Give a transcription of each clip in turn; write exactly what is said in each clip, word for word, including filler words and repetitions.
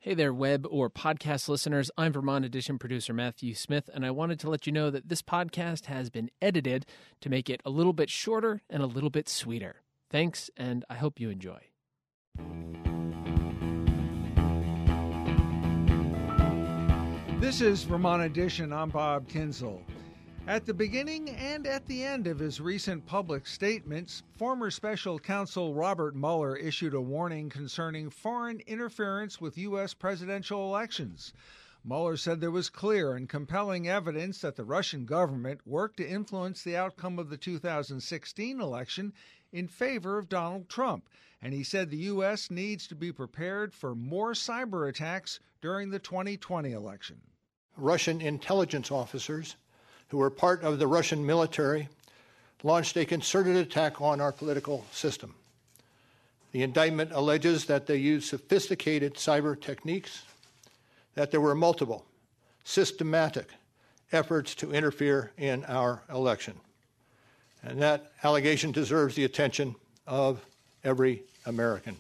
Hey there, web or podcast listeners. I'm Vermont Edition producer Matthew Smith, and I wanted to let you know that this podcast has been edited to make it a little bit shorter and a little bit sweeter. Thanks, and I hope you enjoy. This is Vermont Edition. I'm Bob Kinsel. At the beginning and at the end of his recent public statements, former special counsel Robert Mueller issued a warning concerning foreign interference with U S presidential elections. Mueller said there was clear and compelling evidence that the Russian government worked to influence the outcome of the two thousand sixteen election in favor of Donald Trump, and he said the U S needs to be prepared for more cyber attacks during the twenty twenty election. Russian intelligence officers who were part of the Russian military, launched a concerted attack on our political system. The indictment alleges that they used sophisticated cyber techniques, that there were multiple, systematic efforts to interfere in our election. And that allegation deserves the attention of every American.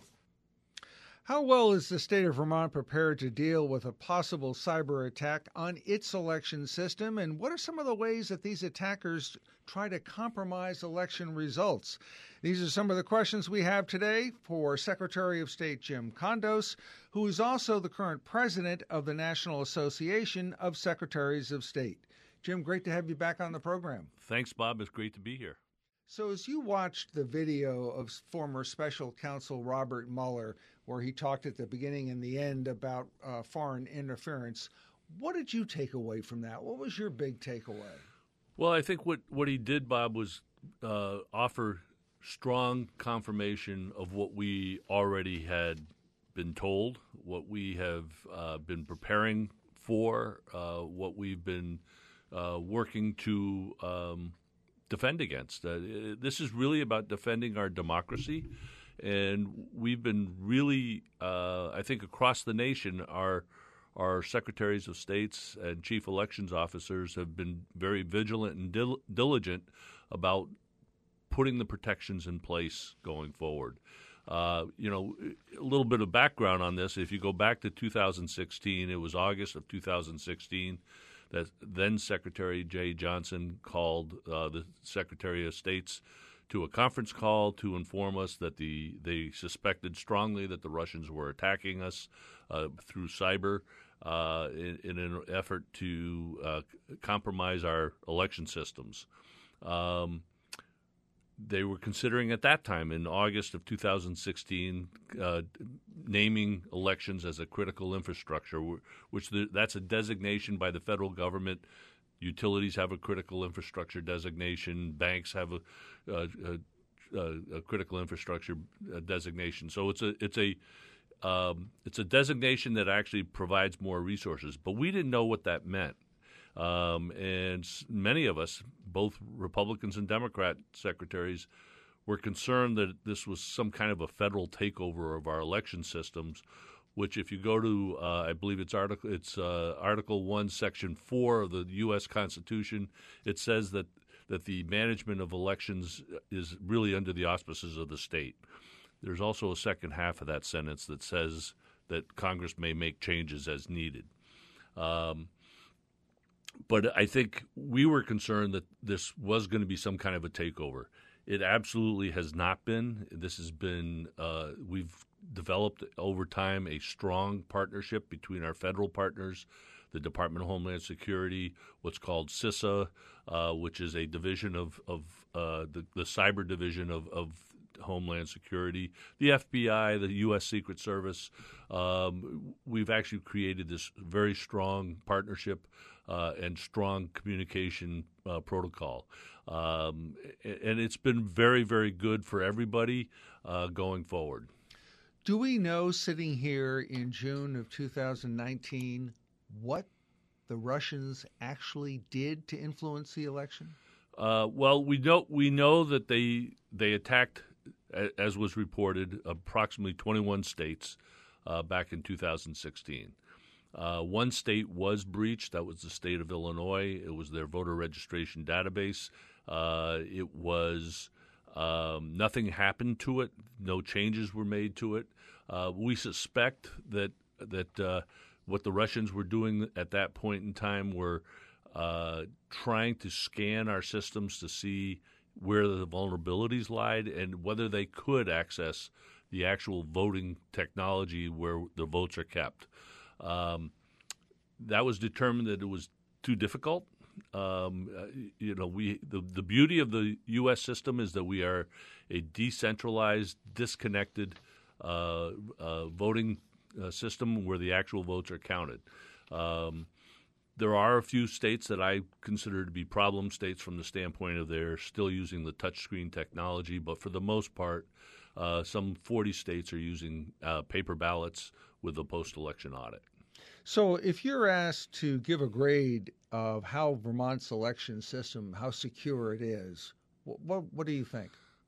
How well is the state of Vermont prepared to deal with a possible cyber attack on its election system? And what are some of the ways that these attackers try to compromise election results? These are some of the questions we have today for Secretary of State Jim Kondos, who is also the current president of the National Association of Secretaries of State. Jim, great to have you back on the program. Thanks, Bob. It's great to be here. So as you watched the video of former special counsel Robert Mueller, where he talked at the beginning and the end about uh, foreign interference, what did you take away from that? What was your big takeaway? Well, I think what, what he did, Bob, was uh, offer strong confirmation of what we already had been told, what we have uh, been preparing for, uh, what we've been uh, working to um, defend against. Uh, this is really about defending our democracy. And we've been really, uh, I think, across the nation, our our secretaries of states and chief elections officers have been very vigilant and dil- diligent about putting the protections in place going forward. Uh, you know, a little bit of background on this. If you go back to two thousand sixteen, it was August of two thousand sixteen that then Secretary Jeh Johnson called uh, the Secretary of State's to a conference call to inform us that the they suspected strongly that the Russians were attacking us uh, through cyber uh, in, in an effort to uh, compromise our election systems. Um, they were considering at that time, in August of two thousand sixteen, uh, naming elections as a critical infrastructure, which the, that's a designation by the federal government. Utilities have a critical infrastructure designation. Banks have a, a, a, a critical infrastructure designation. So it's a it's a um, it's a designation that actually provides more resources. But we didn't know what that meant, um, and many of us, both Republicans and Democrat secretaries, were concerned that this was some kind of a federal takeover of our election systems. Which, if you go to, uh, I believe it's article, it's uh, Article One, Section Four of the U S Constitution. It says that that the management of elections is really under the auspices of the state. There's also a second half of that sentence that says that Congress may make changes as needed. Um, but I think we were concerned that this was going to be some kind of a takeover. It absolutely has not been. This has been uh, we've developed over time a strong partnership between our federal partners, the Department of Homeland Security, what's called CISA, uh, which is a division of, of uh, the, the cyber division of, of Homeland Security, the F B I, the U S Secret Service. Um, we've actually created this very strong partnership uh, and strong communication uh, protocol. Um, and it's been very, very good for everybody uh, going forward. Do we know, sitting here in June of two thousand nineteen, what the Russians actually did to influence the election? Uh, well, we know we know that they they attacked, as was reported, approximately twenty-one states uh, back in two thousand sixteen. Uh, one state was breached. That was the state of Illinois. It was their voter registration database. Uh, it was um, nothing happened to it. No changes were made to it. Uh, we suspect that that uh, what the Russians were doing at that point in time were uh, trying to scan our systems to see where the vulnerabilities lied and whether they could access the actual voting technology where the votes are kept. Um, that was determined that it was too difficult. Um, uh, you know, we the, the beauty of the U S system is that we are a decentralized, disconnected uh, uh, voting uh, system where the actual votes are counted. Um, there are a few states that I consider to be problem states from the standpoint of they're still using the touchscreen technology, but for the most part, uh, some forty states are using uh, paper ballots with the post-election audit. So if you're asked to give a grade of how Vermont's election system, how secure it is, what, what, what do you think?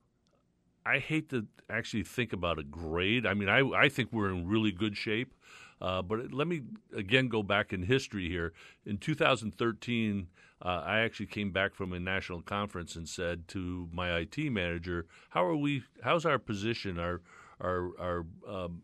I hate to actually think about a grade. I mean, I, I think we're in really good shape. Uh, but let me, again, go back in history here. In two thousand thirteen, uh, I actually came back from a national conference and said to my I T manager, how are we, how's our position, our, our, our um,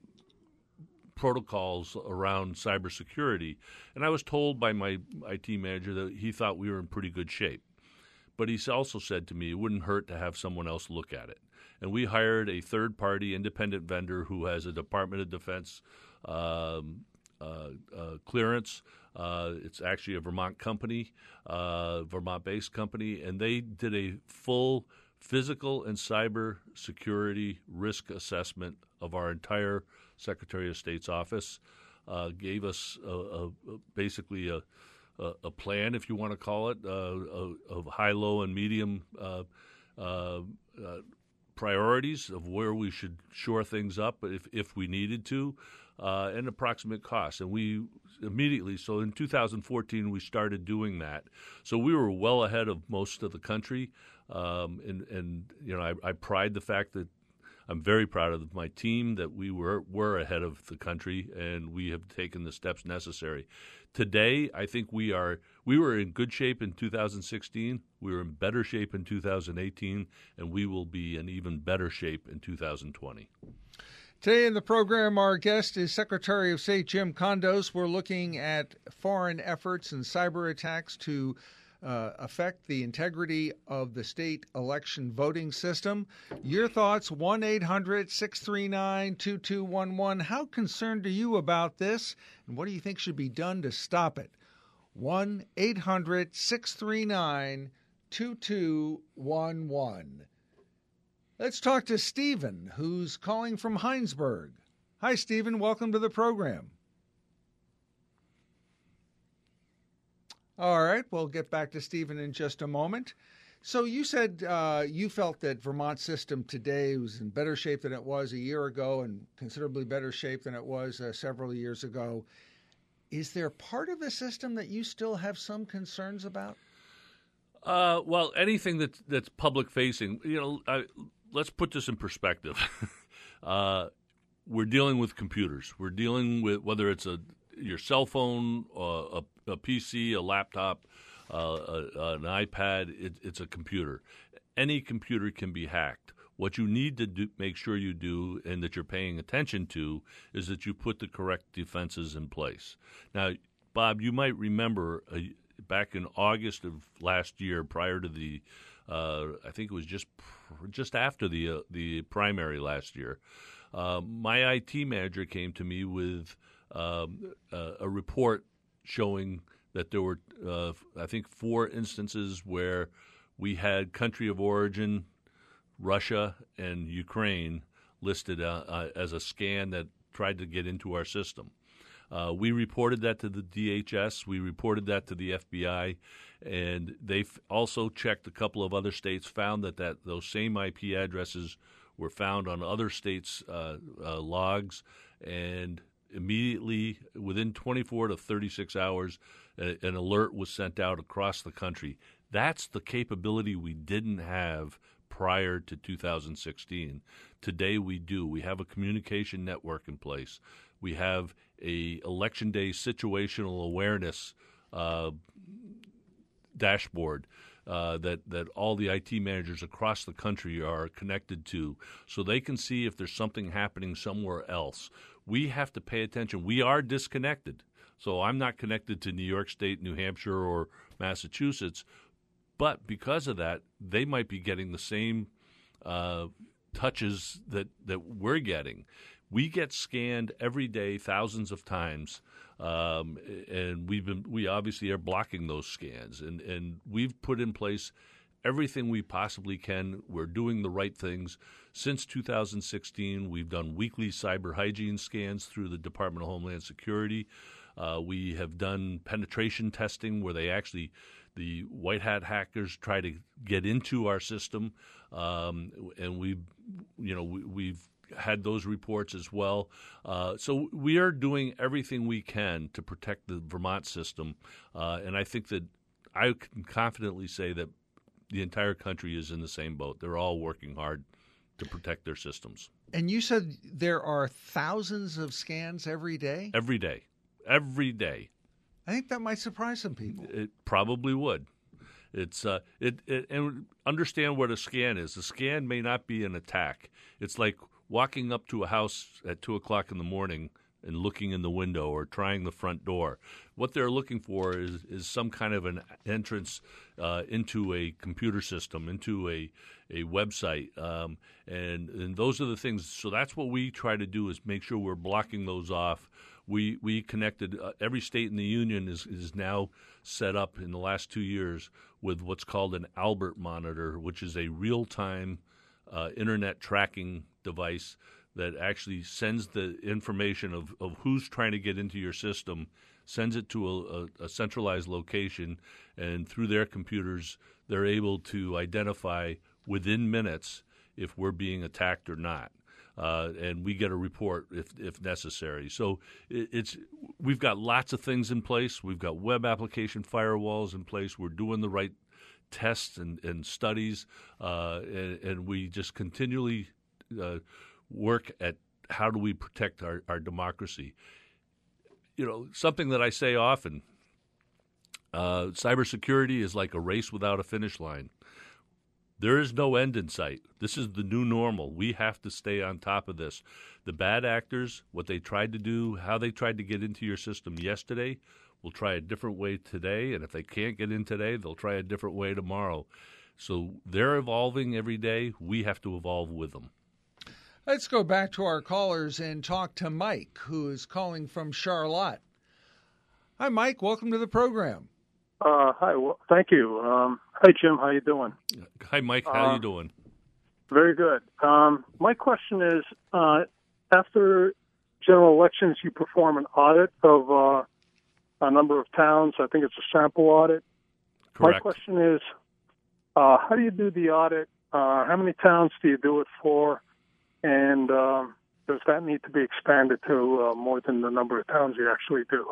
protocols around cybersecurity? And I was told by my I T manager that he thought we were in pretty good shape. But he also said to me it wouldn't hurt to have someone else look at it. And we hired a third-party independent vendor who has a Department of Defense um, uh, uh, clearance. Uh, it's actually a Vermont company, uh, Vermont-based company, and they did a full physical and cyber security risk assessment of our entire Secretary of State's office, uh, gave us a, a, a basically a, a, a plan, if you want to call it, uh, of high, low, and medium uh, uh, uh, priorities of where we should shore things up if, if we needed to, uh, and approximate costs. And we immediately, so in two thousand fourteen, we started doing that. So we were well ahead of most of the country. Um, and, and, you know, I, I pride the fact that I'm very proud of my team that we were, were ahead of the country, and we have taken the steps necessary. Today, I think we are we were in good shape in two thousand sixteen. We were in better shape in two thousand eighteen, and we will be in even better shape in two thousand twenty. Today in the program, our guest is Secretary of State Jim Kondos. We're looking at foreign efforts and cyber attacks to Uh, affect the integrity of the state election voting system. Your thoughts, one eight hundred six three nine two two one one. How concerned are you about this, and what do you think should be done to stop it? one eight hundred six three nine two two one one. Let's talk to Stephen, who's calling from Heinsberg. Hi, Stephen. Welcome to the program. All right, we'll get back to Stephen in just a moment. So you said uh, you felt that Vermont's system today was in better shape than it was a year ago and considerably better shape than it was uh, several years ago. Is there part of the system that you still have some concerns about? Uh, well, anything that's, that's public-facing, you know, I, let's put this in perspective. uh, we're dealing with computers. We're dealing with whether it's a your cell phone, uh, a, a P C, a laptop, uh, a, an iPad, it, it's a computer. Any computer can be hacked. What you need to do, make sure you do and that you're paying attention to is that you put the correct defenses in place. Now, Bob, you might remember uh, back in August of last year, prior to the, uh, I think it was just just after the uh, the primary last year, uh, my I T manager came to me with Um, uh, a report showing that there were, uh, I think, four instances where we had country of origin, Russia and Ukraine, listed uh, uh, as a scan that tried to get into our system. Uh, we reported that to the D H S. We reported that to the F B I. And they also checked a couple of other states, found that, that those same I P addresses were found on other states' uh, uh, logs, and immediately, within twenty-four to thirty-six hours, a, an alert was sent out across the country. That's the capability we didn't have prior to two thousand sixteen. Today we do. We have a communication network in place. We have a election day situational awareness uh, dashboard uh, that, that all the I T managers across the country are connected to, so they can see if there's something happening somewhere else. we have to pay attention. We are disconnected. So I'm not connected to New York State, New Hampshire, or Massachusetts. But because of that, they might be getting the same uh, touches that, that we're getting. We get scanned every day thousands of times, um, and we've been we obviously are blocking those scans. And, and we've put in place everything we possibly can. We're doing the right things. Since two thousand sixteen, we've done weekly cyber hygiene scans through the Department of Homeland Security. Uh, we have done penetration testing where they actually, the white hat hackers try to get into our system, um, and we, you know, we, we've had those reports as well. Uh, so we are doing everything we can to protect the Vermont system, uh, and I think that I can confidently say that the entire country is in the same boat. They're all working hard to protect their systems. And you said there are thousands of scans every day? Every day. Every day. I think that might surprise some people. It probably would. It's uh, it, it and understand what a scan is. A scan may not be an attack. It's like walking up to a house at two o'clock in the morning and looking in the window or trying the front door. What they're looking for is, is some kind of an entrance uh, into a computer system, into a a website, um, and and those are the things. So that's what we try to do is make sure we're blocking those off. We we connected uh, every state in the union is is now set up in the last two years with what's called an Albert monitor, which is a real time uh, internet tracking device that actually sends the information of, of who's trying to get into your system, sends it to a, a, a centralized location, and through their computers, they're able to identify within minutes if we're being attacked or not. Uh, and we get a report if if necessary. So it, it's we've got lots of things in place. We've got web application firewalls in place. We're doing the right tests and, and studies, uh, and, and we just continually uh, work at how do we protect our, our democracy. You know, something that I say often, uh, cybersecurity is like a race without a finish line. There is no end in sight. This is the new normal. We have to stay on top of this. The bad actors, what they tried to do, how they tried to get into your system yesterday, will try a different way today. And if they can't get in today, they'll try a different way tomorrow. So they're evolving every day. We have to evolve with them. Let's go back to our callers and talk to Mike, who is calling from Charlotte. Hi, Mike. Welcome to the program. Uh, hi. Well, thank you. Um, hi, Jim. How you doing? Hi, Mike. How uh, you doing? Very good. Um, my question is, uh, after general elections, you perform an audit of uh, a number of towns. I think it's a sample audit. Correct. My question is, uh, how do you do the audit? Uh, how many towns do you do it for? And um, does that need to be expanded to uh, more than the number of towns you actually do?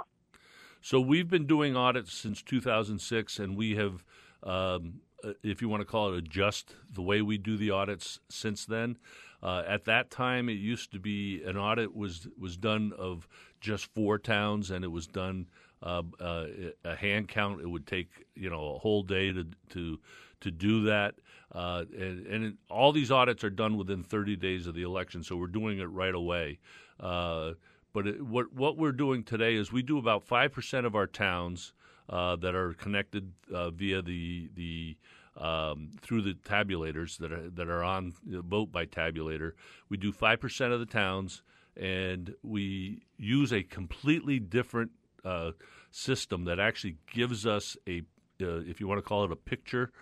So we've been doing audits since two thousand six, and we have, um, if you want to call it, adjust the way we do the audits since then. Uh, at that time, it used to be an audit was was done of just four towns, and it was done uh, uh, a hand count. It would take you know a whole day to to to do that, uh, and, and it, all these audits are done within thirty days of the election. So we're doing it right away. Uh, But it, what what we're doing today is we do about five percent of our towns uh, that are connected uh, via the the um, through the tabulators that are that are on the vote by tabulator. We do five percent of the towns, and we use a completely different uh, system that actually gives us a uh, if you want to call it a picture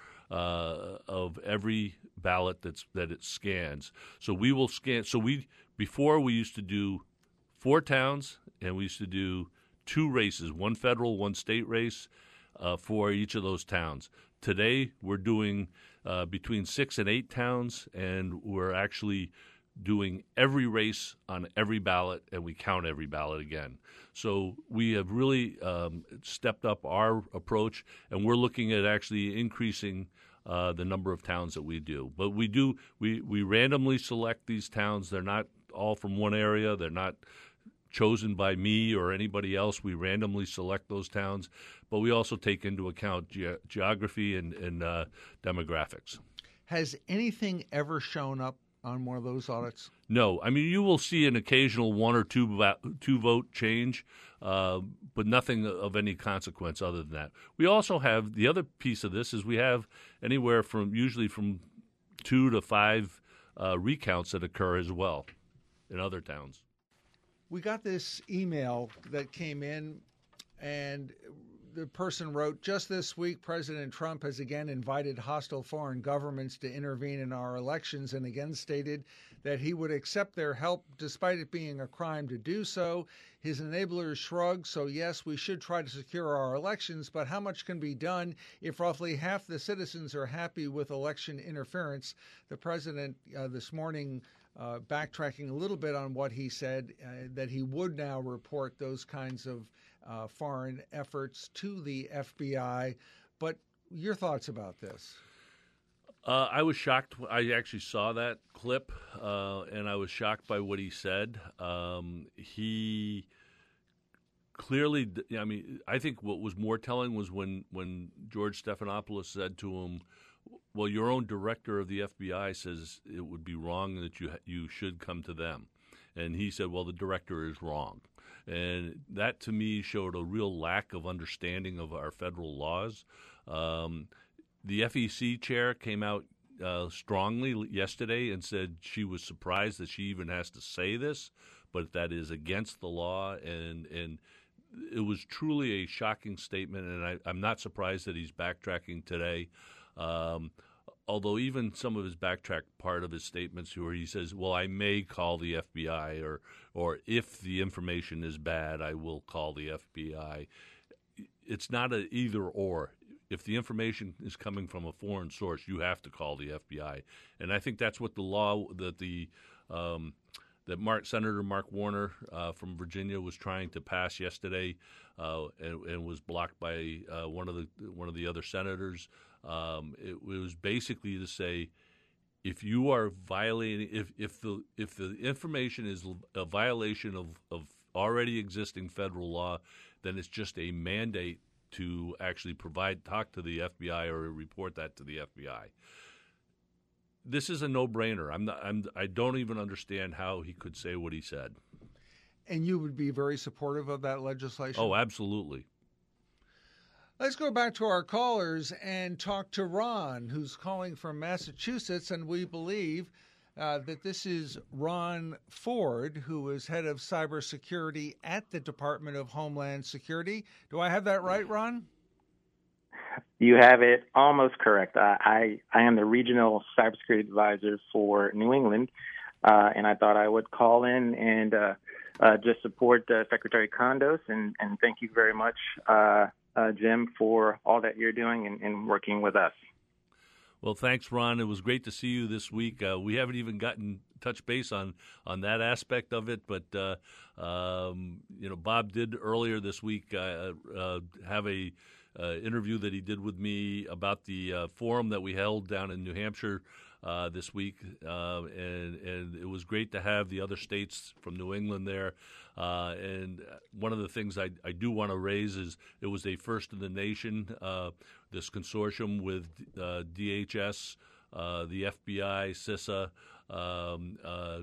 uh, of every ballot that's that it scans. So we will scan. So we before we used to do four towns, and we used to do two races, one federal, one state race uh, for each of those towns. Today, we're doing uh, between six and eight towns, and we're actually doing every race on every ballot, and we count every ballot again. So we have really um, stepped up our approach, and we're looking at actually increasing uh, the number of towns that we do. But we do we, we randomly select these towns. They're not all from one area. They're not chosen by me or anybody else. We randomly select those towns, but we also take into account ge- geography and, and uh, demographics. Has anything ever shown up on one of those audits? No. I mean, you will see an occasional one or two vo- two vote change, uh, but nothing of any consequence other than that. We also have the other piece of this is we have anywhere from usually from two to five uh, recounts that occur as well in other towns. We got this email that came in, and the person wrote, just this week, President Trump has again invited hostile foreign governments to intervene in our elections and again stated that he would accept their help despite it being a crime to do so. His enablers shrug, so yes, we should try to secure our elections, but how much can be done if roughly half the citizens are happy with election interference? The president uh, this morning Uh, backtracking a little bit on what he said, uh, that he would now report those kinds of uh, foreign efforts to the F B I. But your thoughts about this? Uh, I was shocked. I actually saw that clip, uh, and I was shocked by what he said. Um, he clearly, I mean, I think what was more telling was when, when George Stephanopoulos said to him, well, your own director of the F B I says it would be wrong that you you should come to them. And he said, well, the director is wrong. And that, to me, showed a real lack of understanding of our federal laws. Um, the F E C chair came out uh, strongly yesterday and said she was surprised that she even has to say this, but that is against the law. And, and it was truly a shocking statement, and I, I'm not surprised that he's backtracking today. Um, although even some of his backtrack part of his statements where he says, well, I may call the F B I or or if the information is bad, I will call the F B I. It's not an either or. If the information is coming from a foreign source, you have to call the F B I. And I think that's what the law that the um, that Mark Senator Mark Warner uh, from Virginia was trying to pass yesterday, uh, and, and was blocked by uh, one of the one of the other senators. Um, it, it was basically to say, if you are violating, if if the if the information is a violation of, of already existing federal law, then it's just a mandate to actually provide talk to the F B I or report that to the F B I. This is a no-brainer. I'm not. I'm. I don't even understand how he could say what he said. And you would be very supportive of that legislation? Oh, absolutely. Let's go back to our callers and talk to Ron, who's calling from Massachusetts, and we believe uh, that this is Ron Ford, who is head of cybersecurity at the Department of Homeland Security. Do I have that right, Ron? You have it almost correct. I, I, I am the regional cybersecurity advisor for New England, uh, and I thought I would call in and uh, uh, just support uh, Secretary Kondos, and, and thank you very much, uh, uh, Jim, for all that you're doing and, and working with us. Well, thanks, Ron. It was great to see you this week. Uh, we haven't even gotten touch base on, on that aspect of it, but uh, um, you know, Bob did earlier this week uh, uh, have a uh, interview that he did with me about the uh, forum that we held down in New Hampshire uh, this week, uh, and and it was great to have the other states from New England there. Uh, and one of the things I, I do want to raise is it was a first in the nation, uh, this consortium with uh, D H S, uh, the F B I, CISA, um, uh,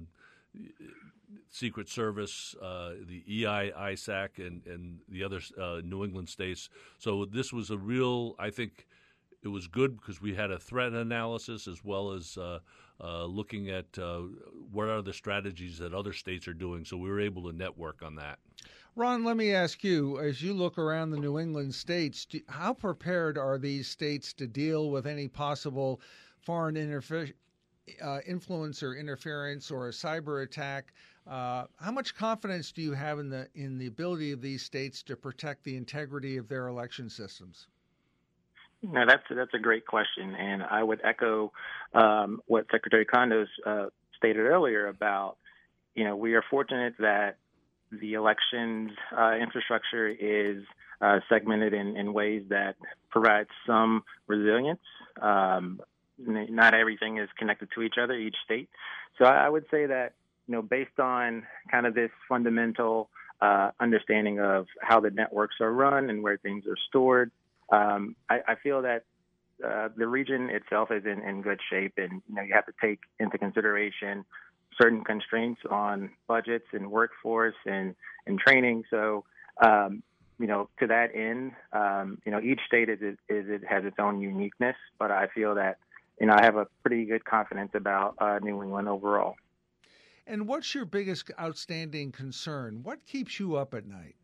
Secret Service, uh, the E I, I S A C, and, and the other uh, New England states. So this was a real, I think it was good because we had a threat analysis as well as uh, uh, looking at uh, what are the strategies that other states are doing. So we were able to network on that. Ron, let me ask you, as you look around the New England states, do, how prepared are these states to deal with any possible foreign interfe- uh, influence or interference or a cyber attack? Uh, how much confidence do you have in the in the ability of these states to protect the integrity of their election systems? No, that's that's a great question, and I would echo um, what Secretary Kondos uh, stated earlier about, you know, we are fortunate that the elections uh, infrastructure is uh, segmented in, in ways that provide some resilience. Um, not everything is connected to each other, each state. So I would say that, you know, based on kind of this fundamental uh, understanding of how the networks are run and where things are stored, Um, I, I feel that uh, the region itself is in, in good shape, and you know you have to take into consideration certain constraints on budgets and workforce and, and training. So, um, you know, to that end, um, you know, each state is, is, is it has its own uniqueness, but I feel that, you know, I have a pretty good confidence about uh, New England overall. And what's your biggest outstanding concern? What keeps you up at night?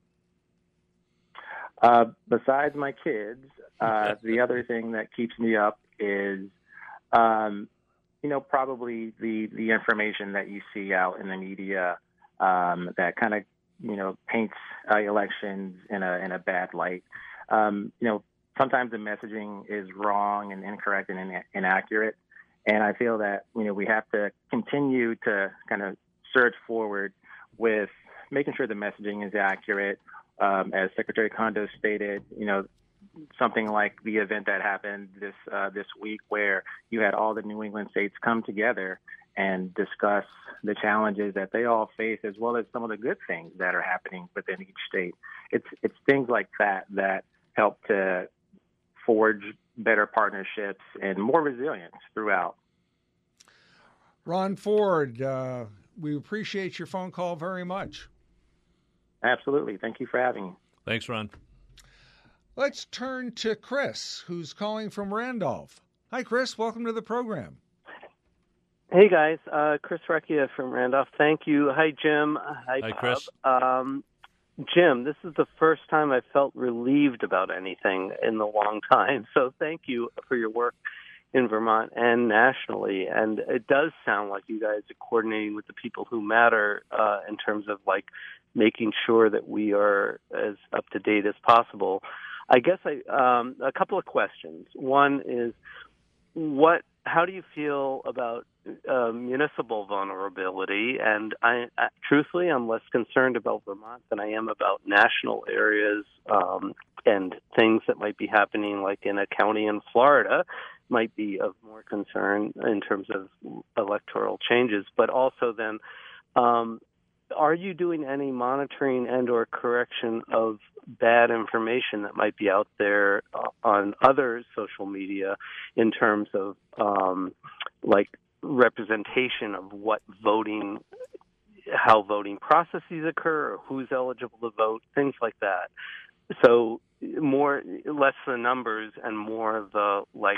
Uh, besides my kids, uh, the other thing that keeps me up is, um, you know, probably the, the information that you see out in the media um, that kind of, you know, paints uh, elections in a in a bad light. Um, you know, sometimes the messaging is wrong and incorrect and in, inaccurate, and I feel that, you know, we have to continue to kind of surge forward with making sure the messaging is accurate. Um, as Secretary Kondo stated, you know, something like the event that happened this uh, this week, where you had all the New England states come together and discuss the challenges that they all face, as well as some of the good things that are happening within each state. It's it's things like that that help to forge better partnerships and more resilience throughout. Ron Ford, uh, we appreciate your phone call very much. Absolutely. Thank you for having me. Thanks, Ron. Let's turn to Chris, who's calling from Randolph. Hi, Chris. Welcome to the program. Hey, guys. Uh, Chris Recchia from Randolph. Thank you. Hi, Jim. Hi, Hi, Bob. Chris. Um, Jim, this is the first time I felt relieved about anything in a long time. So thank you for your work in Vermont and nationally. And it does sound like you guys are coordinating with the people who matter uh, in terms of, like, making sure that we are as up to date as possible. I guess I um, a couple of questions. One is, what? How do you feel about uh, municipal vulnerability? And I, I, truthfully, I'm less concerned about Vermont than I am about national areas um, and things that might be happening, like in a county in Florida, might be of more concern in terms of electoral changes. But also, then, um, are you doing any monitoring and or correction of bad information that might be out there uh, on other social media in terms of um, like representation of what voting, how voting processes occur, or who's eligible to vote, things like that? So more, less the numbers and more of the like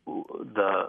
the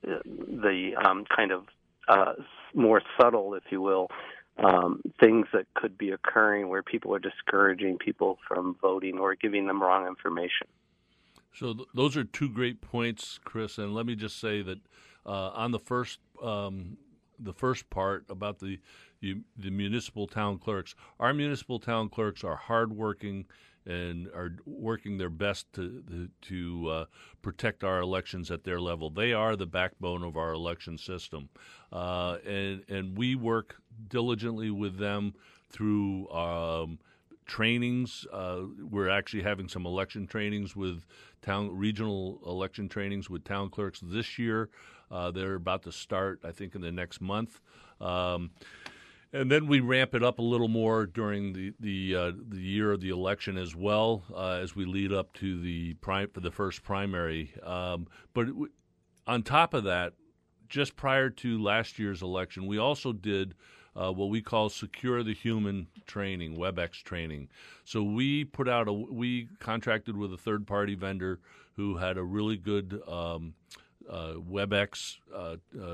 the um, kind of uh, more subtle, if you will, Um, things that could be occurring where people are discouraging people from voting or giving them wrong information. So th- those are two great points, Chris. And let me just say that uh, on the first um, the first part about the you, the municipal town clerks, our municipal town clerks are hardworking and are working their best to to uh, protect our elections at their level. They are the backbone of our election system, uh, and and we work diligently with them through um, trainings. Uh, we're actually having some election trainings with town regional election trainings with town clerks this year. Uh, they're about to start, I think, in the next month. Um, And then we ramp it up a little more during the the, uh, the year of the election as well, uh, as we lead up to the prime for the first primary. Um, but it, on top of that, just prior to last year's election, we also did uh, what we call Secure the Human training, WebEx training. So we put out a we contracted with a third party vendor who had a really good um, uh, WebEx. Uh, uh,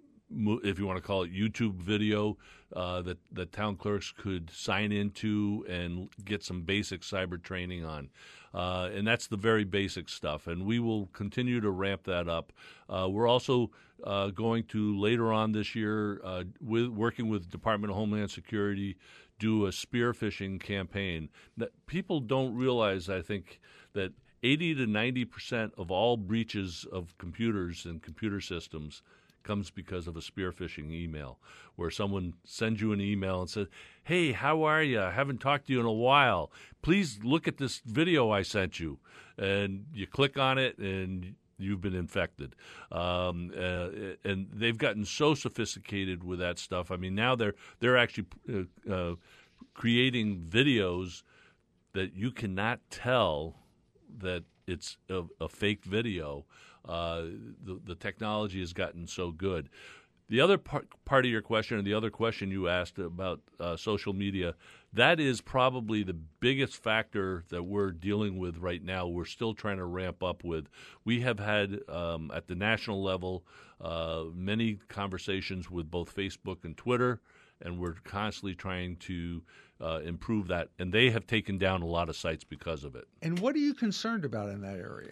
if you want to call it YouTube video, uh, that, that town clerks could sign into and get some basic cyber training on. Uh, and that's the very basic stuff. And we will continue to ramp that up. Uh, we're also uh, going to, later on this year, uh, with working with Department of Homeland Security, do a spear phishing campaign. That people don't realize, I think, that eighty to ninety percent of all breaches of computers and computer systems comes because of a spear phishing email, where someone sends you an email and says, "Hey, how are you? I haven't talked to you in a while. Please look at this video I sent you." And you click on it, and you've been infected. Um, uh, and they've gotten so sophisticated with that stuff. I mean, now they're they're actually uh, uh, creating videos that you cannot tell that it's a, a fake video. Uh, the, the technology has gotten so good. The other part, part of your question, and the other question you asked about uh, social media, that is probably the biggest factor that we're dealing with right now. We're still trying to ramp up with. We have had, um, at the national level, uh, many conversations with both Facebook and Twitter, and we're constantly trying to uh, improve that. And they have taken down a lot of sites because of it. And what are you concerned about in that area?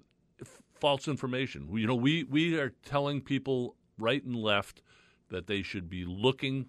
F- false information. You know, we, we are telling people right and left that they should be looking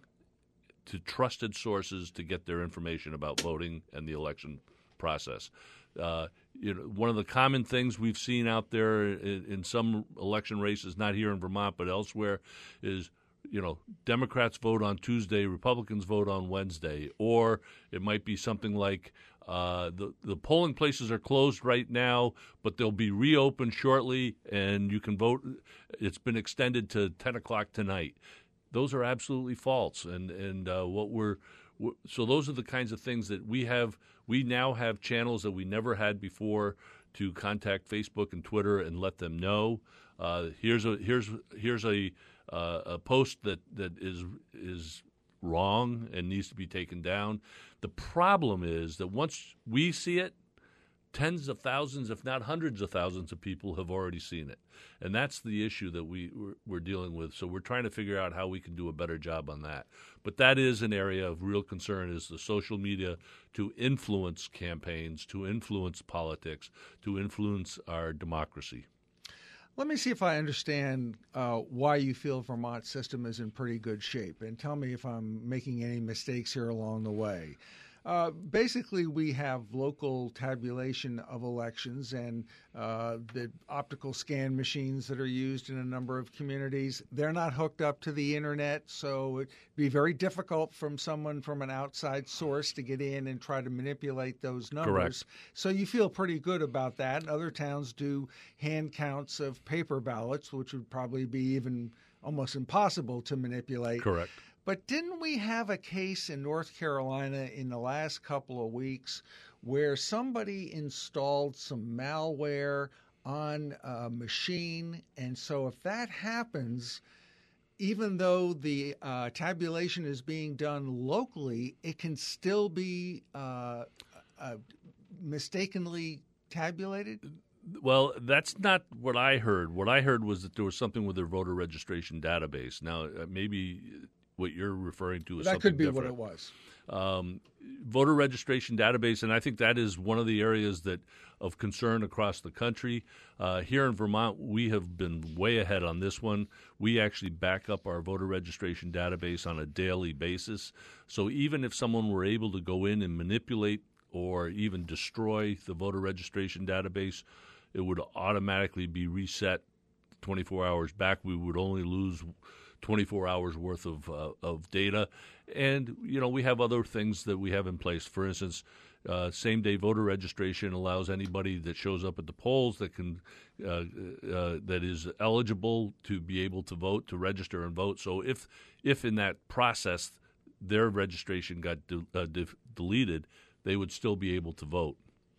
to trusted sources to get their information about voting and the election process. Uh, you know, one of the common things we've seen out there in, in some election races, not here in Vermont but elsewhere, is, you know, Democrats vote on Tuesday, Republicans vote on Wednesday, or it might be something like uh, the the polling places are closed right now, but they'll be reopened shortly, and you can vote. It's been extended to ten o'clock tonight. Those are absolutely false, and and uh, what we're so those are the kinds of things that we have. We now have channels that we never had before to contact Facebook and Twitter and let them know. Uh, here's a here's here's a uh, a post that, that is is wrong and needs to be taken down. The problem is that once we see it, tens of thousands, if not hundreds of thousands of people have already seen it. And that's the issue that we, we're, we're dealing with. So we're trying to figure out how we can do a better job on that. But that is an area of real concern, is the social media to influence campaigns, to influence politics, to influence our democracy. Let me see if I understand uh, why you feel Vermont's system is in pretty good shape, and tell me if I'm making any mistakes here along the way. Uh, basically, we have local tabulation of elections, and uh, the optical scan machines that are used in a number of communities, they're not hooked up to the internet, so it'd be very difficult from someone from an outside source to get in and try to manipulate those numbers. Correct. So you feel pretty good about that. Other towns do hand counts of paper ballots, which would probably be even almost impossible to manipulate. Correct. But didn't we have a case in North Carolina in the last couple of weeks where somebody installed some malware on a machine? And so if that happens, even though the uh, tabulation is being done locally, it can still be uh, uh, mistakenly tabulated? Well, that's not what I heard. What I heard was that there was something with their voter registration database. Now, uh, maybe what you're referring to is that something could be different. what it was. Um, voter registration database, and I think that is one of the areas that of concern across the country. Uh, here in Vermont, we have been way ahead on this one. We actually back up our voter registration database on a daily basis. So even if someone were able to go in and manipulate or even destroy the voter registration database, it would automatically be reset twenty-four hours back. We would only lose twenty-four hours worth of uh, of data. And, you know, we have other things that we have in place. For instance, uh, same-day voter registration allows anybody that shows up at the polls that can uh, uh, that is eligible to be able to vote, to register and vote. So if if in that process their registration got de- uh, de- deleted, they would still be able to vote.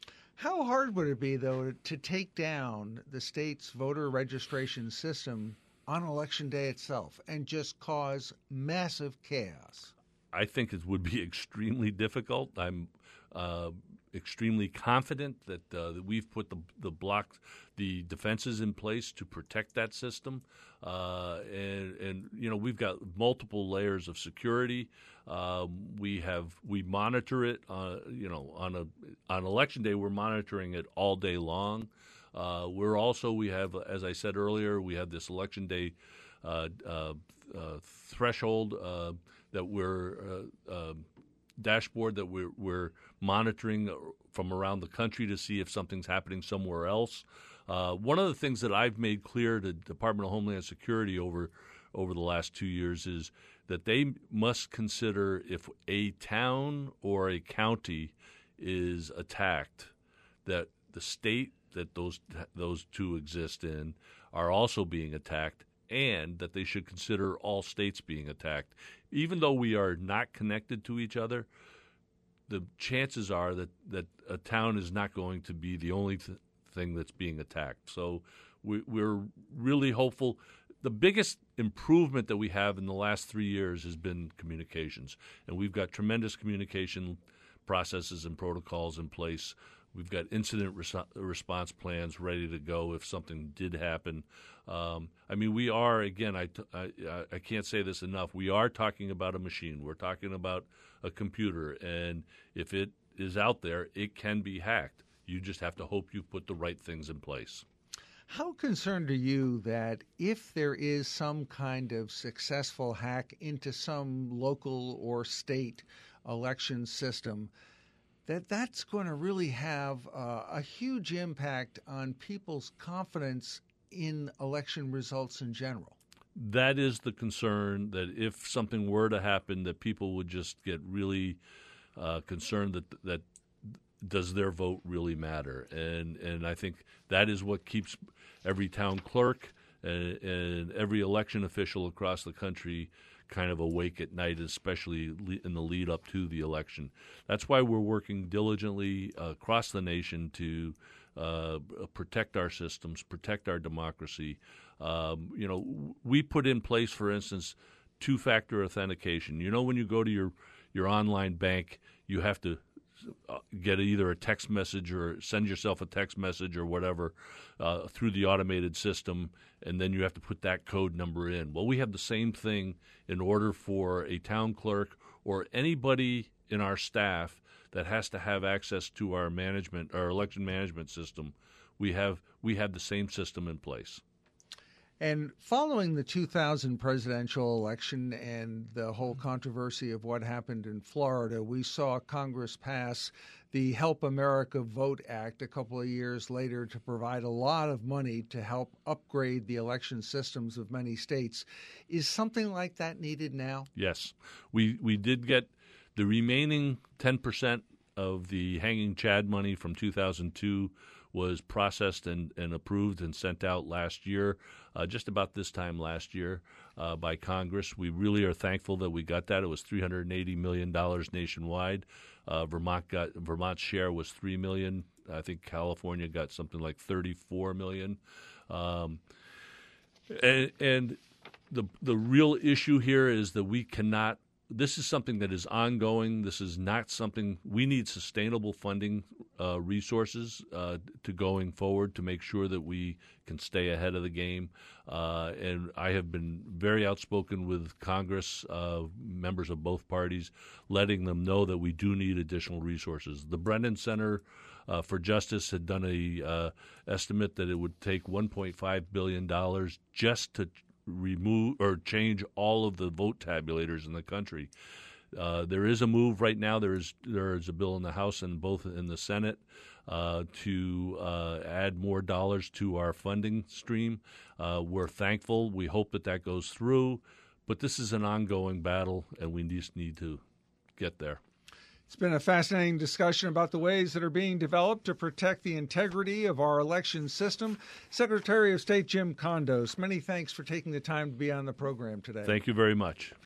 How hard would it be, though, to take down the state's voter registration system on Election Day itself and just cause massive chaos? I think it would be extremely difficult. I'm uh, extremely confident that, uh, that we've put the the block, the defenses in place to protect that system, uh, and and you know we've got multiple layers of security. Um, we have we monitor it. Uh, you know, on a on Election Day, we're monitoring it all day long. Uh, we're also we have, as I said earlier, we have this Election Day uh, uh, uh, threshold uh, that we're uh, uh, dashboard that we're, we're monitoring from around the country to see if something's happening somewhere else. Uh, one of the things that I've made clear to the Department of Homeland Security over over the last two years is that they must consider if a town or a county is attacked, that the state that those those two exist in are also being attacked, and that they should consider all states being attacked. Even though we are not connected to each other, the chances are that, that a town is not going to be the only th- thing that's being attacked. So we, we're really hopeful. The biggest improvement that we have in the last three years has been communications, and we've got tremendous communication processes and protocols in place. We've got incident res- response plans ready to go if something did happen. Um, I mean, we are, again, I, t- I, I can't say this enough, we are talking about a machine. We're talking about a computer, and if it is out there, it can be hacked. You just have to hope you've put the right things in place. How concerned are you that if there is some kind of successful hack into some local or state election system, that that's going to really have uh, a huge impact on people's confidence in election results in general? That is the concern, that if something were to happen, that people would just get really uh, concerned that that does their vote really matter? And and I think that is what keeps every town clerk and, and every election official across the country kind of awake at night, especially in the lead up to the election. That's why we're working diligently uh, across the nation to uh, protect our systems, protect our democracy. Um, you know, we put in place, for instance, two-factor authentication. You know, when you go to your, your online bank, you have to get either a text message or send yourself a text message or whatever uh, through the automated system, and then you have to put that code number in. Well, we have the same thing in order for a town clerk or anybody in our staff that has to have access to our management, our election management system. We have we have the same system in place. And following the two thousand presidential election and the whole controversy of what happened in Florida, we saw Congress pass the Help America Vote Act a couple of years later to provide a lot of money to help upgrade the election systems of many states. Is something like that needed now? Yes. We, we did get the remaining ten percent of the Hanging Chad money from two thousand two was processed and, and approved and sent out last year, uh, just about this time last year uh, by Congress. We really are thankful that we got that. It was three hundred eighty million dollars nationwide. Uh, Vermont got Vermont's share was three million dollars. I think California got something like thirty-four million dollars. Um, and and the the real issue here is that we cannot. This is something that is ongoing. This is not something we need sustainable funding uh, resources uh, to going forward to make sure that we can stay ahead of the game. Uh, and I have been very outspoken with Congress, uh, members of both parties, letting them know that we do need additional resources. The Brennan Center uh, for Justice had done a uh, estimate that it would take one point five billion dollars just to remove or change all of the vote tabulators in the country. Uh, there is a move right now. There is there is a bill in the House and both in the Senate uh, to uh, add more dollars to our funding stream. Uh, we're thankful. We hope that that goes through. But this is an ongoing battle, and we just need to get there. It's been a fascinating discussion about the ways that are being developed to protect the integrity of our election system. Secretary of State Jim Kondos, many thanks for taking the time to be on the program today. Thank you very much.